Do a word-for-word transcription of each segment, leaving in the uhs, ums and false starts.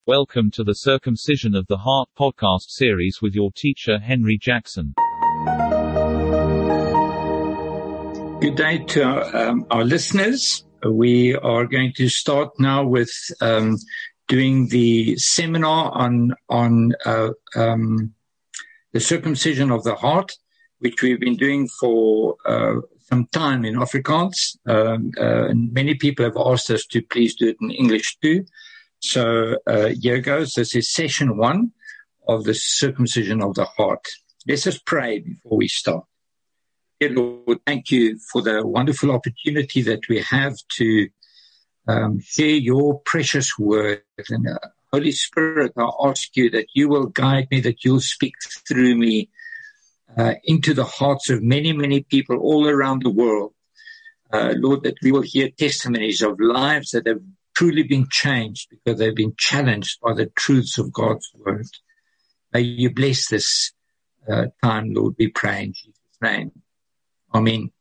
Welcome to the Circumcision of the Heart podcast series with your teacher Henry Jackson. Good day to our, um, our listeners. We are going to start now with um, doing the seminar on on uh, um, the circumcision of the heart, which we've been doing for uh, some time in Afrikaans. Um, uh, and many people have asked us to please do it in English too. So uh, here goes. This is session one of the circumcision of the heart. Let's just pray before we start. Dear Lord, thank you for the wonderful opportunity that we have to um, share your precious word. And uh, Holy Spirit, I ask you that you will guide me, that you'll speak through me uh, into the hearts of many, many people all around the world. Uh, Lord, that we will hear testimonies of lives that have truly been changed because they've been challenged by the truths of God's word. May you bless this uh, time, Lord, we pray in Jesus' name. Amen.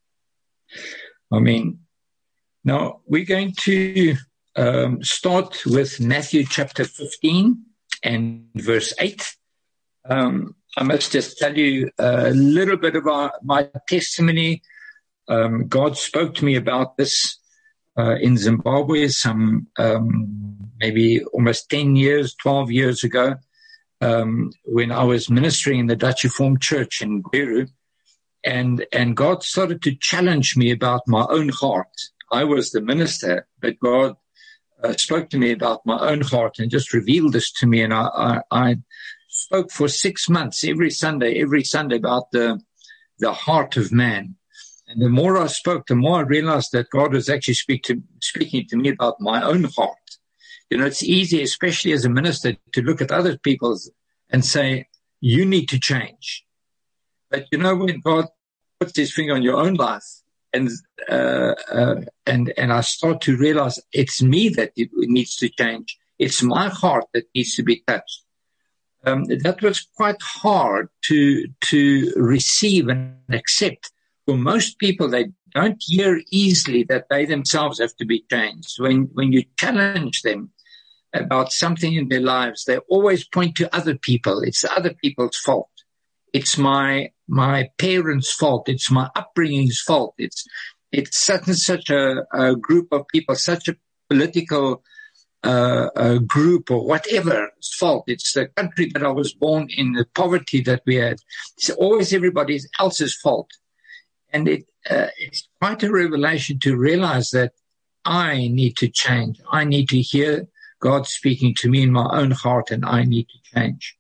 Amen. Now, we're going to um, start with Matthew chapter fifteen and verse eight. Um, I must just tell you a little bit about my testimony. Um, God spoke to me about this uh, in Zimbabwe some um, maybe almost ten years, twelve years ago, um, when I was ministering in the Dutch Reformed Church in Beirut. And, and God started to challenge me about my own heart. I was the minister, but God uh, spoke to me about my own heart and just revealed this to me. And I, I, I spoke for six months, every Sunday, every Sunday about the, the heart of man. And the more I spoke, the more I realized that God was actually speak to, speaking to me about my own heart. You know, it's easy, especially as a minister, to look at other people's and say, you need to change. But you know, when God puts his finger on your own life, and uh, uh, and and I start to realize it's me that it needs to change. It's my heart that needs to be touched. Um, that was quite hard to to receive and accept. For most people, they don't hear easily that they themselves have to be changed. When when you challenge them about something in their lives, they always point to other people. It's other people's fault. It's my my parents' fault. It's my upbringing's fault. It's it's such and such a, a group of people, such a political uh, a group or whatever's fault. It's the country that I was born in, the poverty that we had. It's always everybody else's fault. And it uh, it's quite a revelation to realize that I need to change. I need to hear God speaking to me in my own heart, and I need to change.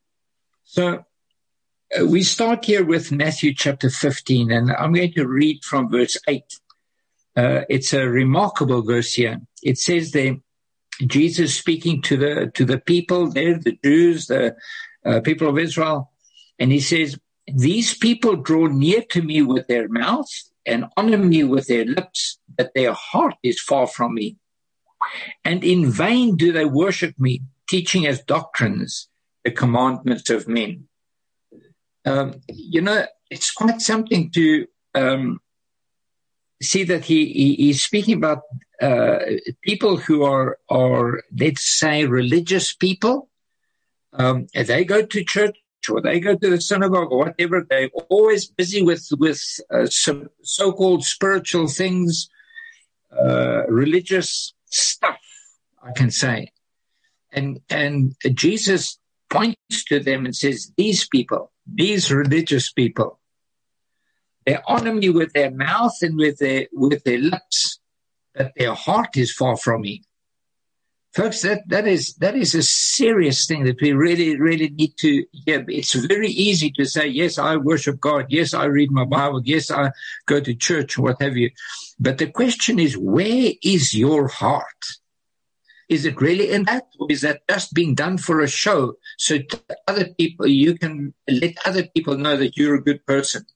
So we start here with Matthew chapter fifteen, and I'm going to read from verse eight. Uh, it's a remarkable verse here. It says there, Jesus speaking to the to the people there, the Jews, the uh, people of Israel, and he says, these people draw near to me with their mouths and honor me with their lips, but their heart is far from me. And in vain do they worship me, teaching as doctrines the commandments of men. Um, you know, it's quite something to um, see that he, he he's speaking about uh, people who are, are, let's say, religious people. Um, they go to church or they go to the synagogue or whatever. They're always busy with with uh, some so-called spiritual things, uh, religious stuff, I can say. And and Jesus points to them and says, these people, these religious people, they honor me with their mouth and with their with their lips, but their heart is far from me. Folks, that, that is that is a serious thing that we really, really need to hear. It's very easy to say, yes, I worship God. Yes, I read my Bible. Yes, I go to church, what have you. But the question is, where is your heart? Is it really in that? Or is that just being done for a show so to other people, you can let other people know that you're a good person?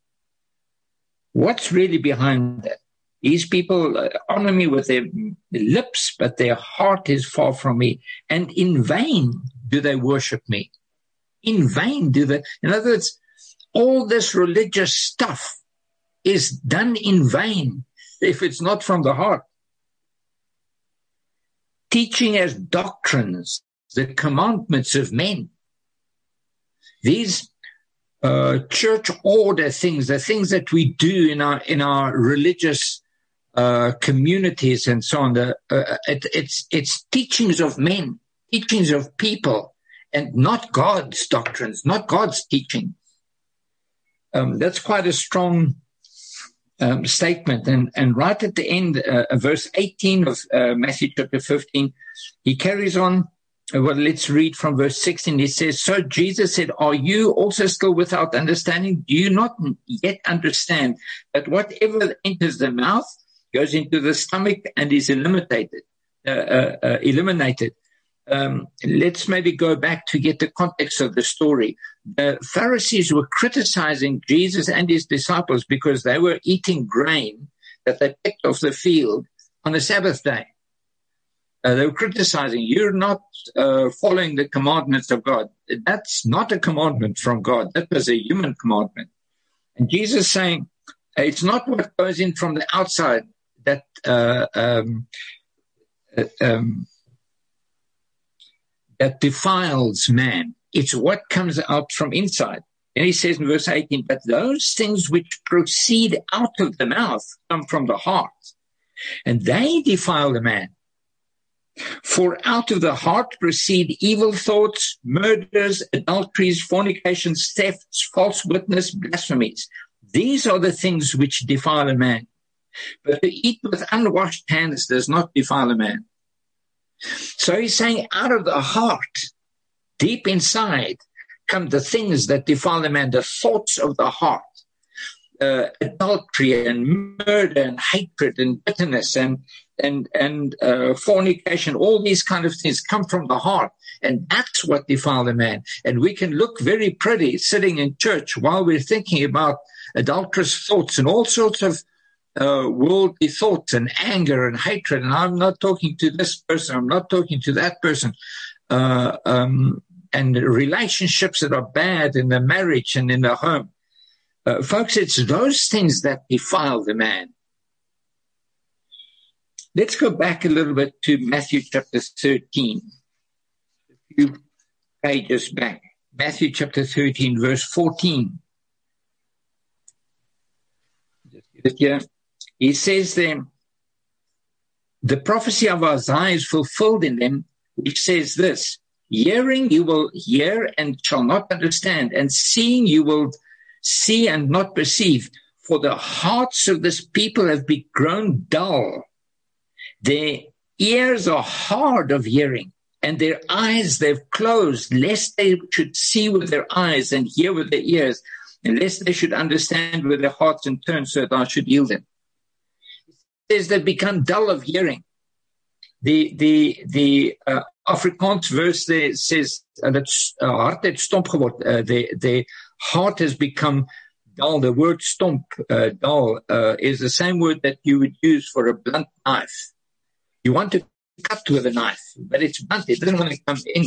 What's really behind that? These people honor me with their lips, but their heart is far from me. And in vain do they worship me. In vain do they. In other words, all this religious stuff is done in vain if it's not from the heart. Teaching as doctrines the commandments of men. These uh, church order things, the things that we do in our in our religious uh, communities and so on, the, uh, it, it's it's teachings of men, teachings of people, and not God's doctrines, not God's teaching. Um, that's quite a strong um, statement. And, and right at the end, uh, verse eighteen of uh, Matthew chapter fifteen, he carries on. Uh, well, let's read from verse sixteen. He says, so Jesus said, are you also still without understanding? Do you not yet understand that whatever enters the mouth goes into the stomach and is eliminated? Uh, uh, uh, eliminated. Um, let's maybe go back to get the context of the story. The Pharisees were criticizing Jesus and his disciples because they were eating grain that they picked off the field on the Sabbath day. Uh, they were criticizing, you're not uh, following the commandments of God. That's not a commandment from God. That was a human commandment. And Jesus saying, it's not what goes in from the outside that uh, um, uh, um, that defiles man. It's what comes out from inside. And he says in verse eighteen, but those things which proceed out of the mouth come from the heart, and they defile the man. For out of the heart proceed evil thoughts, murders, adulteries, fornications, thefts, false witness, blasphemies. These are the things which defile a man. But to eat with unwashed hands does not defile a man. So he's saying out of the heart, deep inside, come the things that defile a man, the thoughts of the heart, uh, adultery and murder and hatred and bitterness and and and uh, fornication. All these kind of things come from the heart, and that's what defile a man. And we can look very pretty sitting in church while we're thinking about adulterous thoughts and all sorts of Uh, worldly thoughts and anger and hatred. And I'm not talking to this person. I'm not talking to that person. Uh, um, and relationships that are bad in the marriage and in the home. Uh, folks, it's those things that defile the man. Let's go back a little bit to Matthew chapter thirteen. A few pages back. Matthew chapter thirteen, verse fourteen. Just get it here. He says there, the prophecy of Isaiah is fulfilled in them, which says this, hearing you will hear and shall not understand, and seeing you will see and not perceive, for the hearts of this people have been grown dull. Their ears are hard of hearing, and their eyes they've closed, lest they should see with their eyes and hear with their ears, and lest they should understand with their hearts and turn so that I should heal them. Says they become dull of hearing. The the the uh, Afrikaans verse there says uh, that uh, hart het stomp geword. Uh, the the heart has become dull. The word stomp, uh, dull, uh, is the same word that you would use for a blunt knife. You want to cut with a knife, but it's blunt. It doesn't want to come in.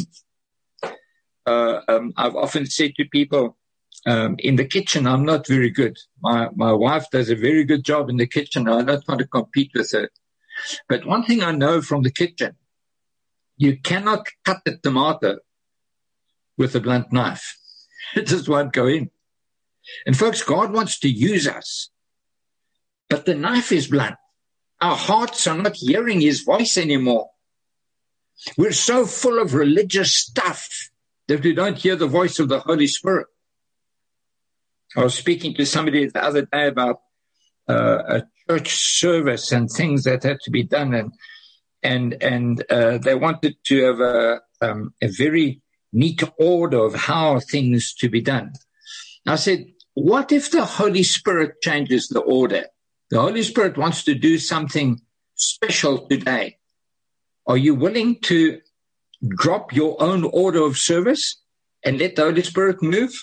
Uh, um, I've often said to people, Um, in the kitchen, I'm not very good. My my wife does a very good job in the kitchen. I don't want to compete with her. But one thing I know from the kitchen, you cannot cut the tomato with a blunt knife. It just won't go in. And folks, God wants to use us. But the knife is blunt. Our hearts are not hearing his voice anymore. We're so full of religious stuff that we don't hear the voice of the Holy Spirit. I was speaking to somebody the other day about uh, a church service and things that had to be done, and and and uh, they wanted to have a um, a very neat order of how things to be done. I said, what if the Holy Spirit changes the order? The Holy Spirit wants to do something special today. Are you willing to drop your own order of service and let the Holy Spirit move?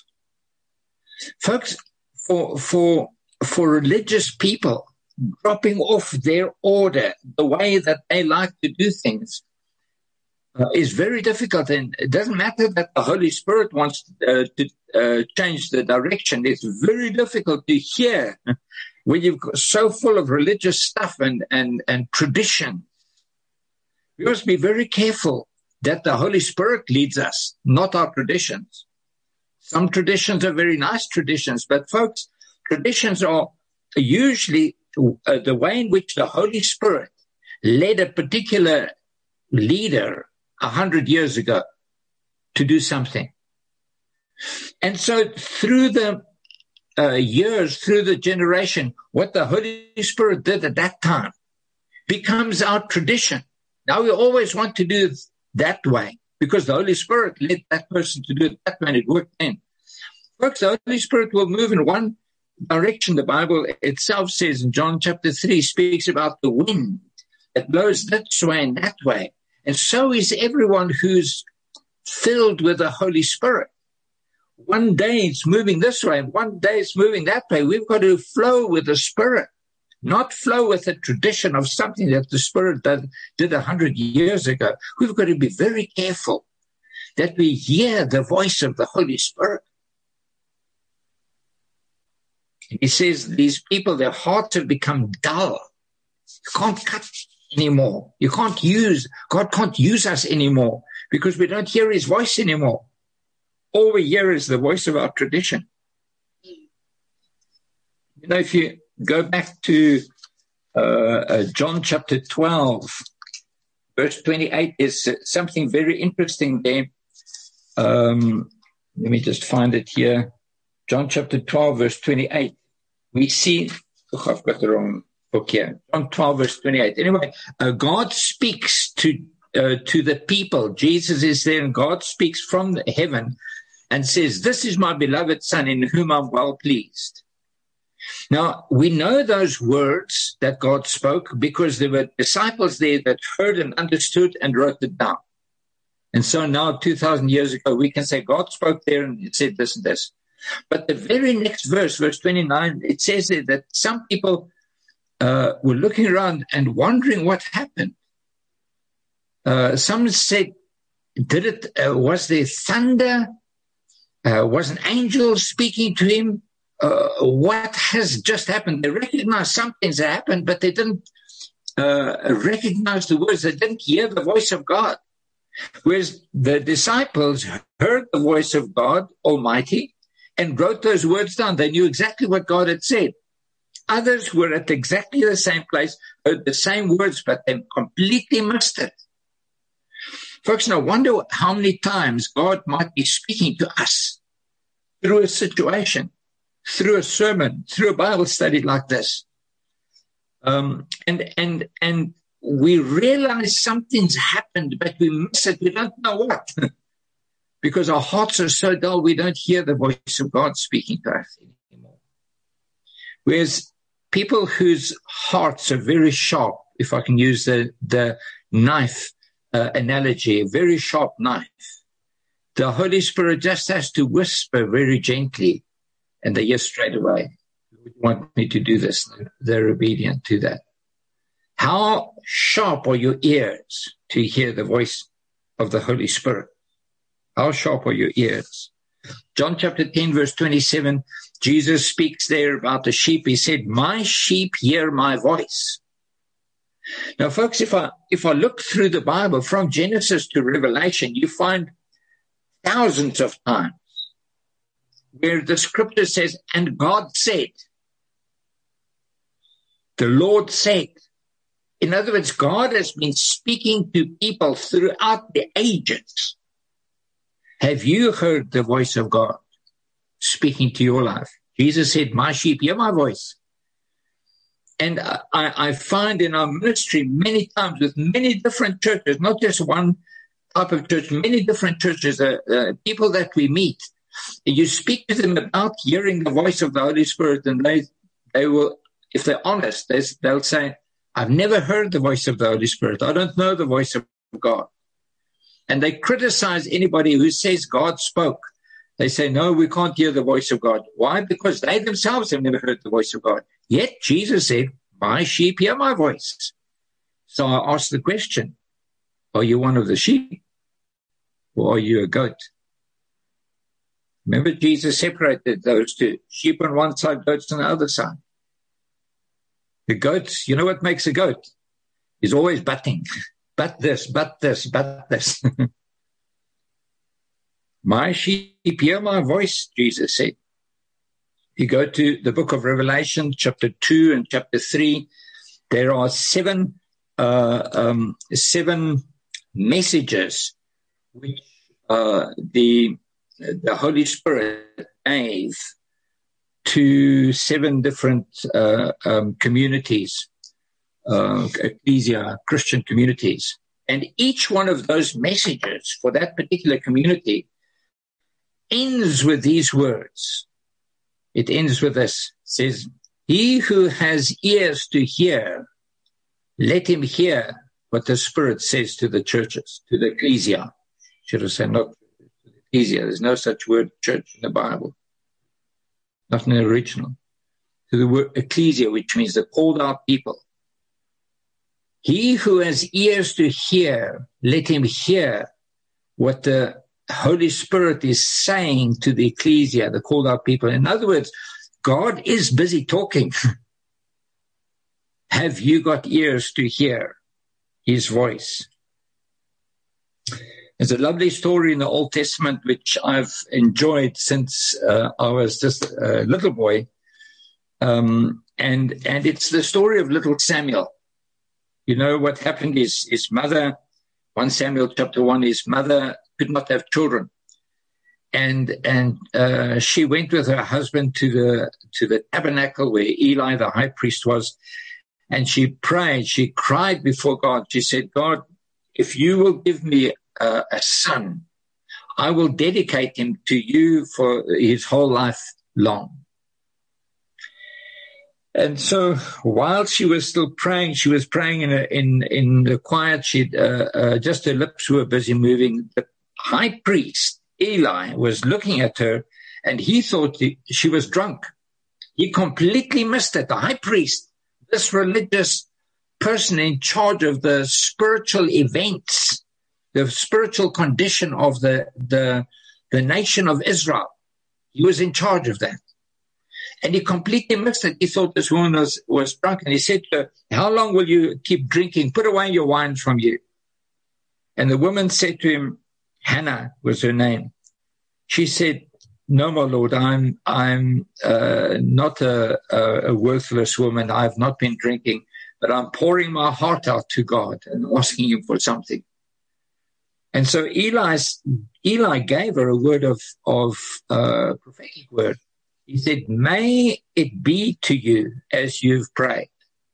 Folks, for for for religious people, dropping off their order, the way that they like to do things, uh, is very difficult. And it doesn't matter that the Holy Spirit wants uh, to uh, change the direction. It's very difficult to hear when you've got so full of religious stuff and, and, and tradition. We must be very careful that the Holy Spirit leads us, not our traditions. Some traditions are very nice traditions, but folks, traditions are usually uh, the way in which the Holy Spirit led a particular leader a hundred years ago to do something. And so through the uh, years, through the generation, what the Holy Spirit did at that time becomes our tradition. Now we always want to do it that way because the Holy Spirit led that person to do it that way and it worked then. Folks, the Holy Spirit will move in one direction. The Bible itself says in John chapter three, speaks about the wind that blows this way and that way. And so is everyone who's filled with the Holy Spirit. One day it's moving this way, and one day it's moving that way. We've got to flow with the Spirit, not flow with a tradition of something that the Spirit did, did a hundred years ago. We've got to be very careful that we hear the voice of the Holy Spirit. He says these people, their hearts have become dull. You can't cut anymore. You can't use, God can't use us anymore because we don't hear his voice anymore. All we hear is the voice of our tradition. You know, if you go back to uh, uh, John chapter twelve, verse twenty-eight, is something very interesting there. Um, let me just find it here. John chapter twelve, verse twenty-eight. We see, oh, I've got the wrong book here. John twelve, verse twenty-eight. Anyway, uh, God speaks to uh, to the people. Jesus is there, and God speaks from the heaven and says, "This is my beloved Son, in whom I'm well pleased." Now, we know those words that God spoke because there were disciples there that heard and understood and wrote it down. And so now, two thousand years ago, we can say God spoke there and it said this and this. But the very next verse, verse twenty-nine, it says there that some people uh, were looking around and wondering what happened. Uh, some said, did it, uh, was there thunder? Uh, was an angel speaking to him? Uh, what has just happened? They recognized some things that happened, but they didn't uh, recognize the words. They didn't hear the voice of God. Whereas the disciples heard the voice of God Almighty and wrote those words down. They knew exactly what God had said. Others were at exactly the same place, heard the same words, but they completely missed it. Folks, now wonder how many times God might be speaking to us through a situation, through a sermon, through a Bible study like this. Um, and, and, and we realize something's happened, but we miss it. We don't know what. Because our hearts are so dull, we don't hear the voice of God speaking to us anymore. Whereas people whose hearts are very sharp, if I can use the, the knife uh, analogy, a very sharp knife, the Holy Spirit just has to whisper very gently, and they hear straight away. You want me to do this? They're obedient to that. How sharp are your ears to hear the voice of the Holy Spirit? How sharp are your ears? John chapter ten, verse twenty-seven, Jesus speaks there about the sheep. He said, "My sheep hear my voice." Now, folks, if I, if I look through the Bible from Genesis to Revelation, you find thousands of times where the scripture says, "And God said," the Lord said. In other words, God has been speaking to people throughout the ages. Have you heard the voice of God speaking to your life? Jesus said, "My sheep hear my voice." And I, I find in our ministry many times with many different churches, not just one type of church, many different churches, uh, uh, people that we meet, you speak to them about hearing the voice of the Holy Spirit, and they, they will, if they're honest, they, they'll say, "I've never heard the voice of the Holy Spirit. I don't know the voice of God." And they criticize anybody who says God spoke. They say, "No, we can't hear the voice of God." Why? Because they themselves have never heard the voice of God. Yet Jesus said, "My sheep hear my voice." So I ask the question, are you one of the sheep? Or are you a goat? Remember, Jesus separated those two, sheep on one side, goats on the other side. The goats, you know what makes a goat? He's always butting. but this, but this, but this. My sheep hear my voice, Jesus said. You go to the book of Revelation, chapter two and chapter three, there are seven, uh, um, seven messages which uh, the, the Holy Spirit gave to seven different uh, um, communities, uh, ecclesia, Christian communities. And each one of those messages for that particular community ends with these words. It ends with this. It says, he who has ears to hear, let him hear what the Spirit says to the churches, to the ecclesia. Should have said not to the ecclesia. There's no such word church in the Bible. Not in the original. To the word ecclesia, which means the called out people. He who has ears to hear, let him hear what the Holy Spirit is saying to the ecclesia, the called out people. In other words, God is busy talking. Have you got ears to hear his voice? There's a lovely story in the Old Testament which I've enjoyed since uh, I was just a little boy. Um, and, and it's the story of little Samuel. You know, what happened is his mother, First Samuel chapter one, his mother could not have children. And, and, uh, she went with her husband to the, to the tabernacle where Eli, the high priest, was. And she prayed, she cried before God. She said, God, if you will give me a, a son, I will dedicate him to you for his whole life long. And so while she was still praying, she was praying in a, in, in the quiet. She, uh, uh, just her lips were busy moving. The high priest, Eli, was looking at her, and he thought she was drunk. He completely missed it. The high priest, this religious person in charge of the spiritual events, the spiritual condition of the, the, the nation of Israel, he was in charge of that. And he completely missed it. He thought this woman was, was drunk. And he said to her, how long will you keep drinking? Put away your wine from you. And the woman said to him, Hannah was her name. She said, no, my Lord, I'm, I'm, uh, not a, a, a worthless woman. I've not been drinking, but I'm pouring my heart out to God and asking him for something. And so Eli's, Eli gave her a word of, of, uh, prophetic word. He said, may it be to you as you've prayed.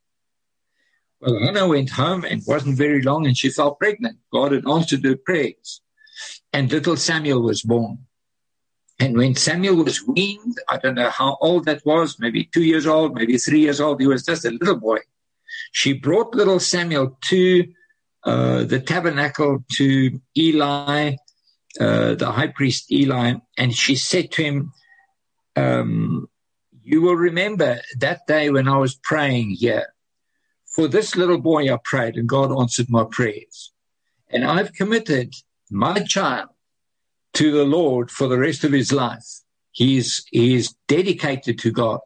Well, Hannah went home, and it wasn't very long, and she fell pregnant. God had answered her prayers. And little Samuel was born. And when Samuel was weaned, I don't know how old that was, maybe two years old, maybe three years old, he was just a little boy. She brought little Samuel to uh, the tabernacle, to Eli, uh, the high priest Eli, and she said to him, Um, you will remember that day when I was praying here. For this little boy I prayed, and God answered my prayers. And I've committed my child to the Lord for the rest of his life. He's, he's dedicated to God.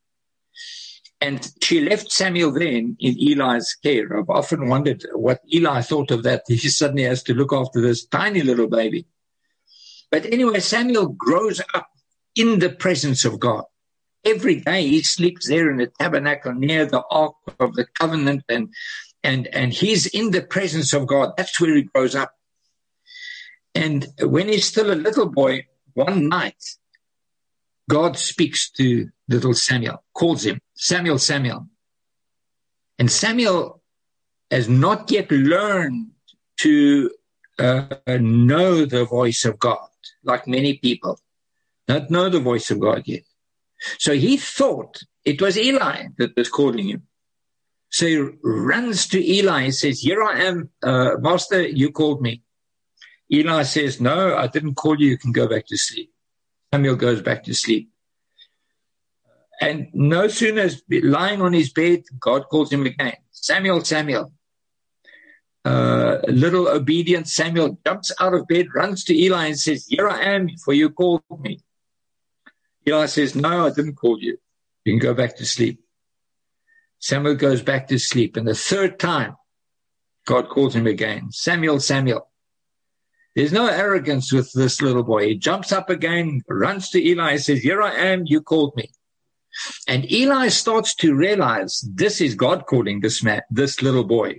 And she left Samuel then in Eli's care. I've often wondered what Eli thought of that. He suddenly has to look after this tiny little baby. But anyway, Samuel grows up in the presence of God. Every day he sleeps there in the tabernacle near the Ark of the Covenant, and, and, and he's in the presence of God. That's where he grows up. And when he's still a little boy, one night, God speaks to little Samuel, calls him, Samuel, Samuel. And Samuel has not yet learned to uh, know the voice of God, like many people. Not know the voice of God yet. So he thought it was Eli that was calling him. So he runs to Eli and says, here I am, uh, Master, you called me. Eli says, no, I didn't call you. You can go back to sleep. Samuel goes back to sleep. And no sooner as lying on his bed, God calls him again. Samuel, Samuel. Uh, little obedient Samuel jumps out of bed, runs to Eli and says, here I am, for you called me. Eli says, no, I didn't call you. You can go back to sleep. Samuel goes back to sleep. And the third time, God calls him again. Samuel, Samuel. There's no arrogance with this little boy. He jumps up again, runs to Eli, and says, here I am, you called me. And Eli starts to realize this is God calling this man, this little boy.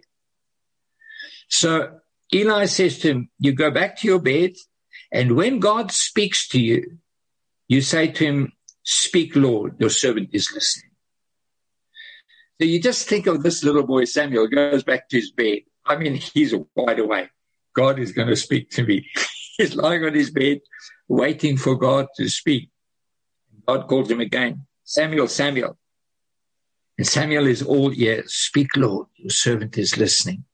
So Eli says to him, you go back to your bed, and when God speaks to you, you say to him, speak, Lord, your servant is listening. So you just think of this little boy, Samuel, goes back to his bed. I mean, he's wide awake. God is going to speak to me. He's lying on his bed, waiting for God to speak. God calls him again, Samuel, Samuel. And Samuel is all ears. Speak, Lord, your servant is listening.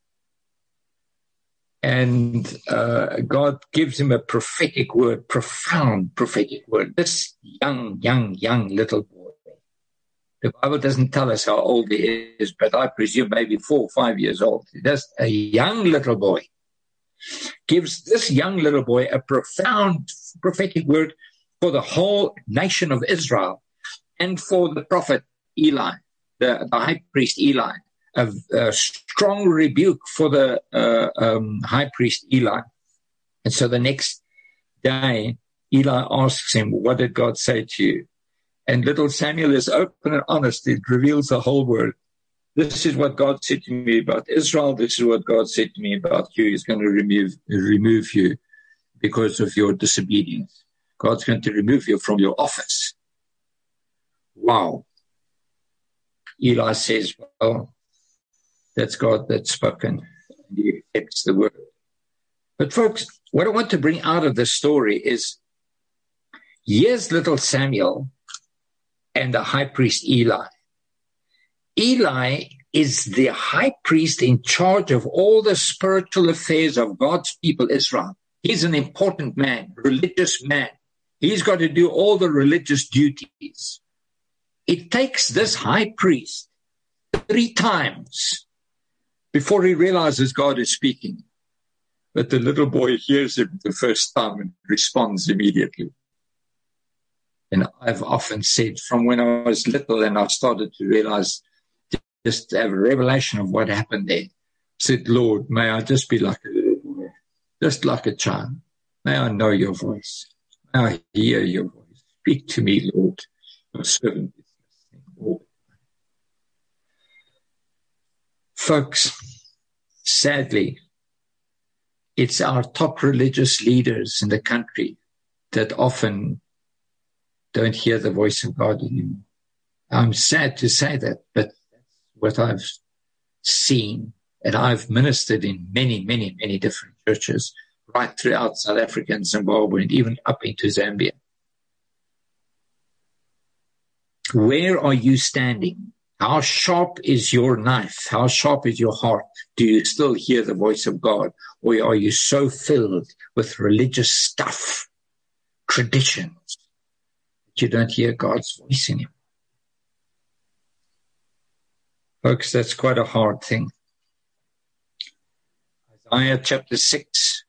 And uh, God gives him a prophetic word, profound prophetic word. This young, young, young little boy. The Bible doesn't tell us how old he is, but I presume maybe four or five years old. Just a young little boy gives this young little boy a profound prophetic word for the whole nation of Israel and for the prophet Eli, the, the high priest Eli, a, a strong rebuke for the uh, um, high priest Eli. And so the next day, Eli asks him, what did God say to you? And little Samuel is open and honest. It reveals the whole word. This is what God said to me about Israel. This is what God said to me about you. He's going to remove, remove you because of your disobedience. God's going to remove you from your office. Wow. Eli says, well, that's God that's spoken. And he accepts the word. But folks, what I want to bring out of this story is, here's little Samuel and the high priest Eli. Eli is the high priest in charge of all the spiritual affairs of God's people, Israel. He's an important man, religious man. He's got to do all the religious duties. It takes this high priest three times before he realizes God is speaking. But the little boy hears him the first time and responds immediately. And I've often said, from when I was little and I started to realize, just have a revelation of what happened there, I said, Lord, may I just be like a little boy, just like a child. May I know your voice. May I hear your voice. Speak to me, Lord. Your servant is listening all the time. Folks, sadly, it's our top religious leaders in the country that often don't hear the voice of God anymore. I'm sad to say that, but that's what I've seen. And I've ministered in many, many, many different churches right throughout South Africa and Zimbabwe and even up into Zambia. Where are you standing? How sharp is your knife? How sharp is your heart? Do you still hear the voice of God? Or are you so filled with religious stuff, traditions, you don't hear God's voice in you? Folks, that's quite a hard thing. Isaiah chapter six.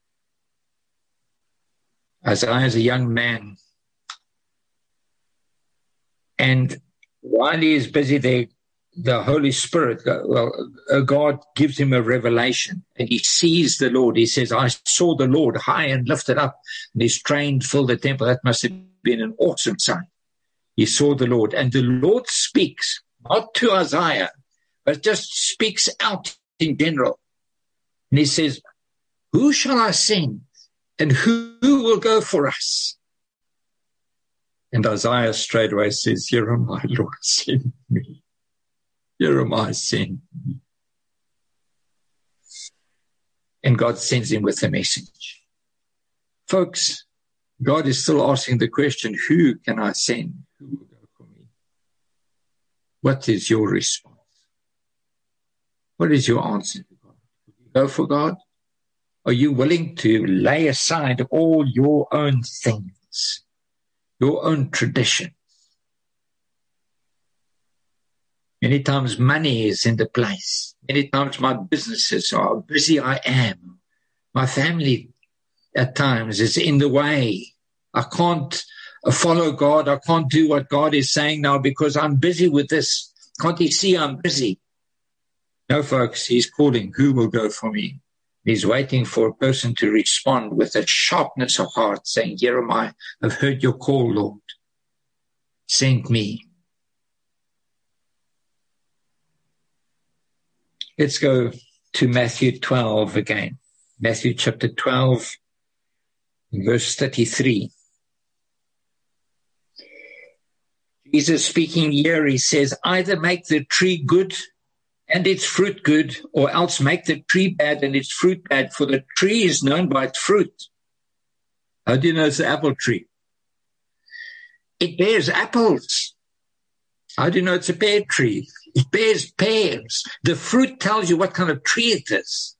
Isaiah is a young man. And while he is busy there, the Holy Spirit, well, God gives him a revelation and he sees the Lord. He says, I saw the Lord high and lifted up and his train filled the temple. That must have been an awesome sight. He saw the Lord, and the Lord speaks, not to Isaiah, but just speaks out in general. And he says, who shall I send? And who, who will go for us? And Isaiah straight away says, here am I, Lord, send me. Here am I, send me. And God sends him with a message. Folks, God is still asking the question, who can I send? Who will go for me? What is your response? What is your answer to God? Will you go for God? Are you willing to lay aside all your own things, your own traditions? Many times money is in the place. Many times my businesses are how busy I am. My family at times is in the way. I can't follow God. I can't do what God is saying now because I'm busy with this. Can't you see I'm busy? No, folks, he's calling, who will go for me? He's waiting for a person to respond with a sharpness of heart, saying, Jeremiah, I've heard your call, Lord. Send me. Let's go to Matthew twelve again. Matthew chapter twelve, verse thirty-three. Jesus speaking here, he says, either make the tree good and its fruit good, or else make the tree bad and its fruit bad, for the tree is known by its fruit. How do you know it's an apple tree? It bears apples. How do you know it's a pear tree? It bears pears. The fruit tells you what kind of tree it is.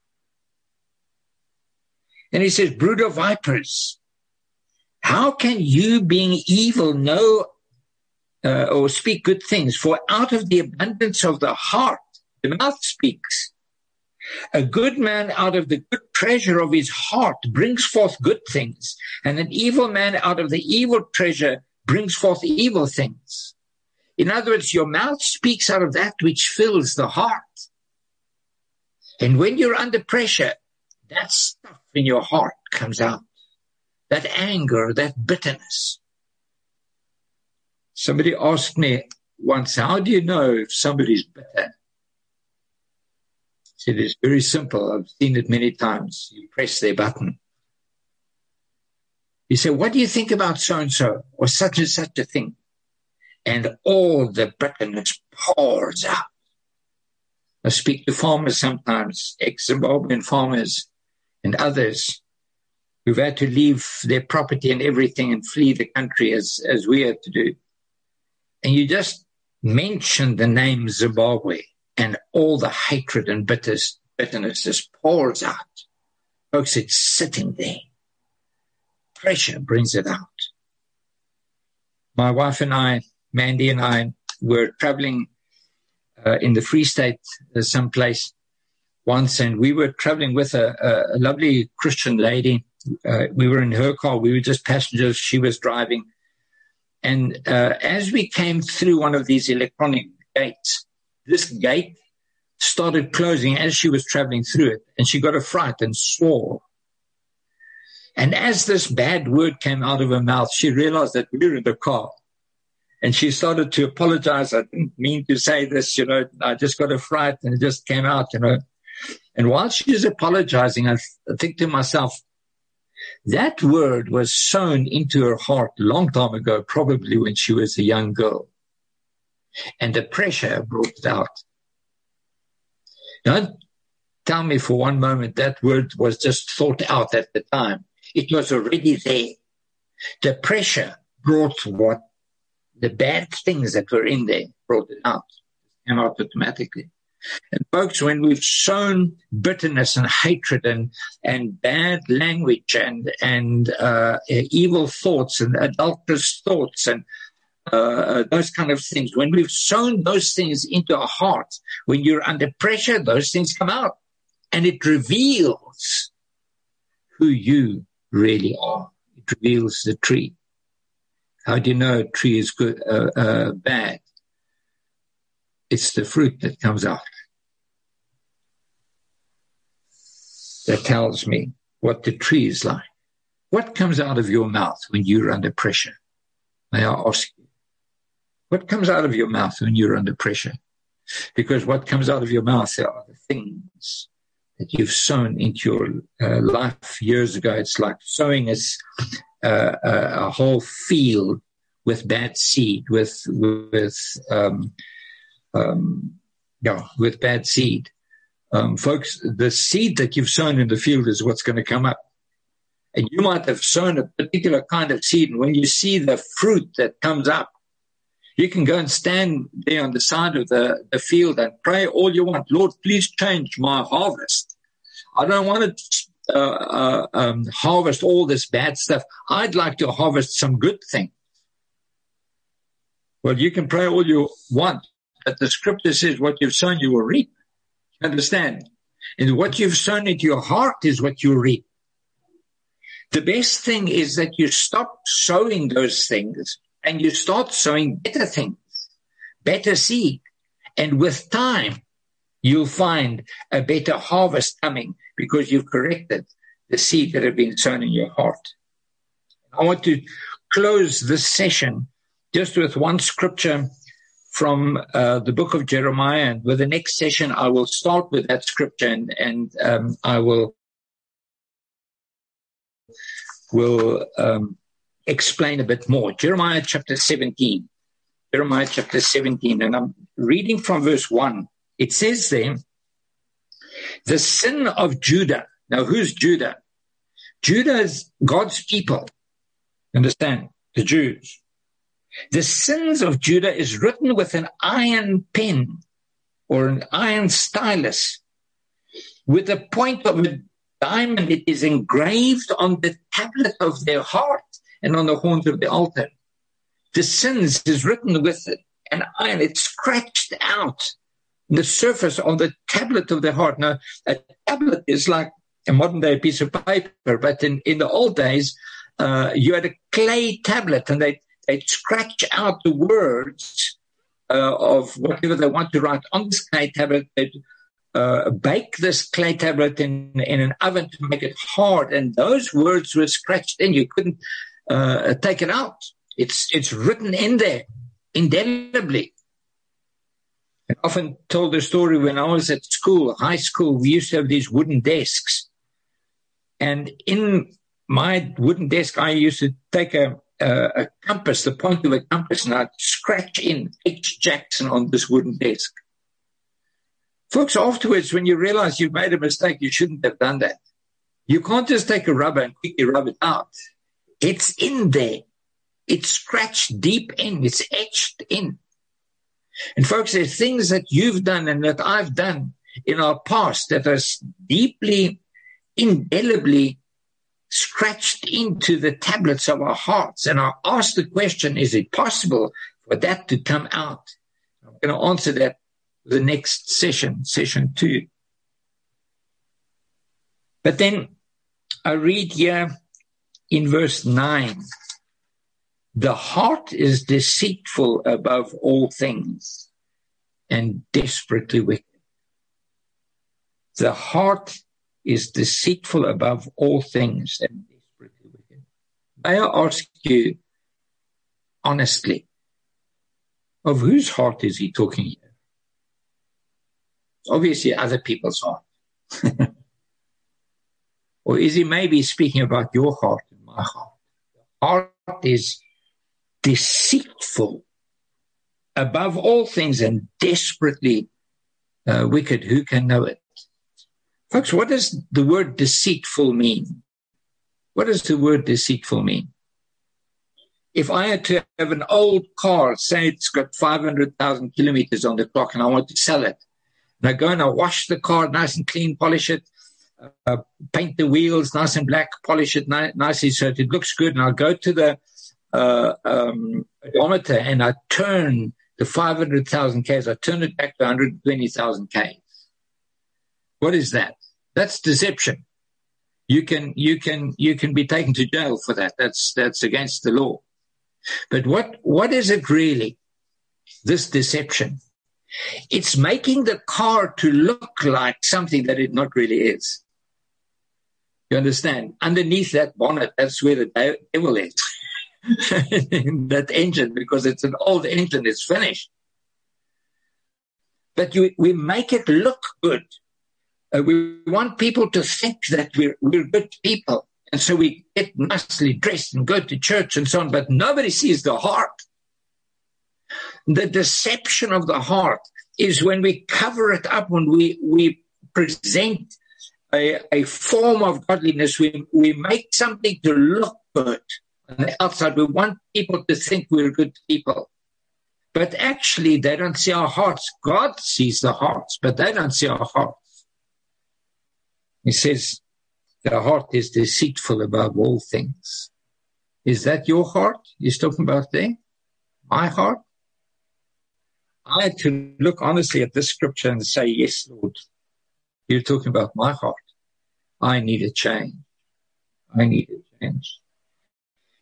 And he says, brood of vipers, how can you, being evil, know uh, or speak good things? For out of the abundance of the heart, the mouth speaks. A good man out of the good treasure of his heart brings forth good things, and an evil man out of the evil treasure brings forth evil things. In other words, your mouth speaks out of that which fills the heart. And when you're under pressure, that stuff in your heart comes out. That anger, that bitterness. Somebody asked me once, how do you know if somebody's bitter? I said, it's very simple. I've seen it many times. You press their button. You say, what do you think about so-and-so or such and such a thing? And all the bitterness pours out. I speak to farmers sometimes, ex-Zimbabwean farmers and others who've had to leave their property and everything and flee the country as, as we had to do. And you just mention the name Zimbabwe, and all the hatred and bitterness, bitterness just pours out. Folks, it's sitting there. Pressure brings it out. My wife and I, Mandy and I, were traveling uh, in the Free State uh, someplace once, and we were traveling with a, a, a lovely Christian lady. Uh, we were in her car. We were just passengers. She was driving. And uh, as we came through one of these electronic gates, this gate started closing as she was traveling through it, and she got a fright and swore. And as this bad word came out of her mouth, she realized that we were in the car. And she started to apologize. I didn't mean to say this, you know, I just got a fright and it just came out, you know. And while she was apologizing, I, th- I think to myself, that word was sown into her heart a long time ago, probably when she was a young girl. And the pressure brought it out. Don't tell me for one moment that word was just thought out at the time. It was already there. The pressure brought what the bad things that were in there brought it out. It came out automatically. And folks, when we've sown bitterness and hatred and, and bad language and, and uh, evil thoughts and adulterous thoughts and uh, those kind of things, when we've sown those things into our hearts, when you're under pressure, those things come out. And it reveals who you really are. It reveals the tree. How do you know a tree is good, uh, uh, bad? It's the fruit that comes out. That tells me what the tree is like. What comes out of your mouth when you're under pressure? May I ask you? What comes out of your mouth when you're under pressure? Because what comes out of your mouth are the things that you've sown into your uh, life years ago. It's like sowing a, uh, a whole field with bad seed, with with um, um, yeah, with bad seed. Um, folks, the seed that you've sown in the field is what's going to come up. And you might have sown a particular kind of seed, and when you see the fruit that comes up, you can go and stand there on the side of the, the field and pray all you want. Lord, please change my harvest. I don't want to uh, uh, um, harvest all this bad stuff. I'd like to harvest some good things. Well, you can pray all you want, but the scripture says what you've sown, you will reap. Understand? And what you've sown into your heart is what you reap. The best thing is that you stop sowing those things and you start sowing better things, better seed. And with time, you'll find a better harvest coming because you've corrected the seed that have been sown in your heart. I want to close this session just with one scripture from uh, the book of Jeremiah. And with the next session, I will start with that scripture and, and um, I will, will um, explain a bit more. Jeremiah chapter seventeen. Jeremiah chapter seventeen. And I'm reading from verse one. It says there, the sin of Judah. Now, who's Judah? Judah is God's people. Understand? The Jews. The sins of Judah is written with an iron pen or an iron stylus. With the point of a diamond, it is engraved on the tablet of their heart and on the horns of the altar. The sins is written with an iron. It's scratched out on the surface of the tablet of their heart. Now, a tablet is like a modern day piece of paper, but in, in the old days, uh, you had a clay tablet and they They'd scratch out the words uh, of whatever they want to write on this clay tablet. They'd uh, bake this clay tablet in, in an oven to make it hard, and those words were scratched in. You couldn't uh, take it out. It's it's written in there, indelibly. I often told the story when I was at school, high school, we used to have these wooden desks. And in my wooden desk, I used to take a Uh, a compass, the point of a compass, and I'd scratch in H. Jackson on this wooden desk. Folks, afterwards, when you realize you've made a mistake, you shouldn't have done that. You can't just take a rubber and quickly rub it out. It's in there. It's scratched deep in. It's etched in. And folks, there's things that you've done and that I've done in our past that are deeply, indelibly scratched into the tablets of our hearts. And I ask the question, is it possible for that to come out? I'm going to answer that the next session, session two. But then I read here in verse nine, the heart is deceitful above all things and desperately wicked. The heart is deceitful above all things and desperately wicked. May I ask you honestly, of whose heart is he talking here? Obviously other people's heart. Or is he maybe speaking about your heart and my heart? The heart is deceitful above all things and desperately uh, wicked. Who can know it? Folks, what does the word deceitful mean? What does the word deceitful mean? If I had to have an old car, say it's got five hundred thousand kilometers on the clock and I want to sell it, and I go and I wash the car nice and clean, polish it, uh, paint the wheels nice and black, polish it ni- nicely so that it looks good, and I'll go to the uh, um, odometer and I turn the five hundred thousand Ks, I turn it back to one hundred twenty thousand Ks. What is that? That's deception. You can, you can, you can be taken to jail for that. That's, that's against the law. But what, what is it really? This deception. It's making the car to look like something that it not really is. You understand? Underneath that bonnet, that's where the devil is. In that engine, because it's an old engine, it's finished. But you, we make it look good. Uh, we want people to think that we're, we're good people. And so we get nicely dressed and go to church and so on, but nobody sees the heart. The deception of the heart is when we cover it up, when we, we present a, a form of godliness. We, we make something to look good on the outside. We want people to think we're good people. But actually, they don't see our hearts. God sees the hearts, but they don't see our hearts. He says, the heart is deceitful above all things. Is that your heart he's talking about there? My heart? I had to look honestly at this scripture and say, yes, Lord, you're talking about my heart. I need a change. I need a change.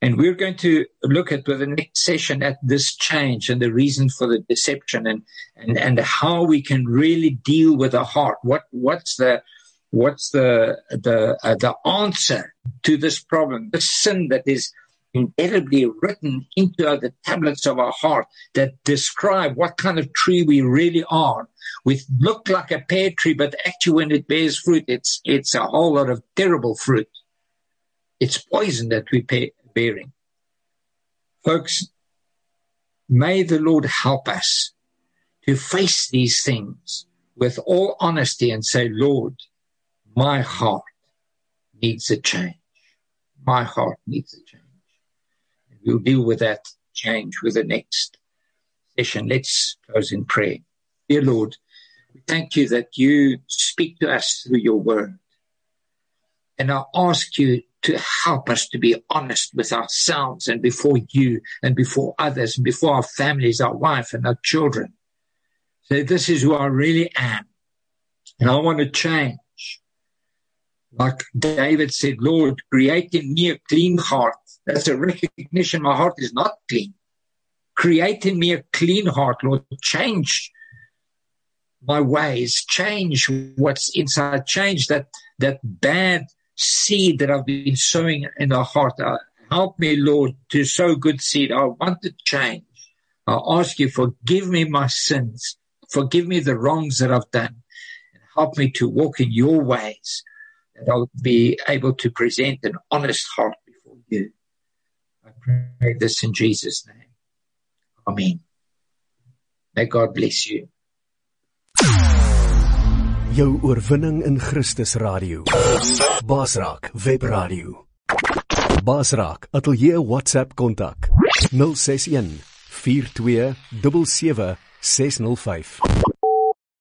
And we're going to look at with the next session at this change and the reason for the deception and, and, and how we can really deal with the heart. What, what's the, what's the, the, uh, the answer to this problem, the sin that is indelibly written into the tablets of our heart that describe what kind of tree we really are. We look like a pear tree, but actually when it bears fruit, it's, it's a whole lot of terrible fruit. It's poison that we pay. Bearing. Folks, may the Lord help us to face these things with all honesty and say, Lord, my heart needs a change. My heart needs a change. And we'll deal with that change with the next session. Let's close in prayer. Dear Lord, we thank you that you speak to us through your word. And I ask you to help us to be honest with ourselves and before you and before others and before our families, our wife and our children. So this is who I really am. And I want to change. Like David said, Lord, create in me a clean heart. That's a recognition my heart is not clean. Create in me a clean heart, Lord. Change my ways. Change what's inside. Change that, that bad seed that I've been sowing in the heart. Uh, help me, Lord, to sow good seed. I want to change. I ask you, forgive me my sins. Forgive me the wrongs that I've done. And help me to walk in your ways, that I'll be able to present an honest heart before you. I pray this in Jesus' name. Amen. May God bless you. Jou oorwinning in Christus Radio. Basraak Web Radio. Basraak Atelier WhatsApp kontak nul ses een vier twee sewe sewe ses nul vyf.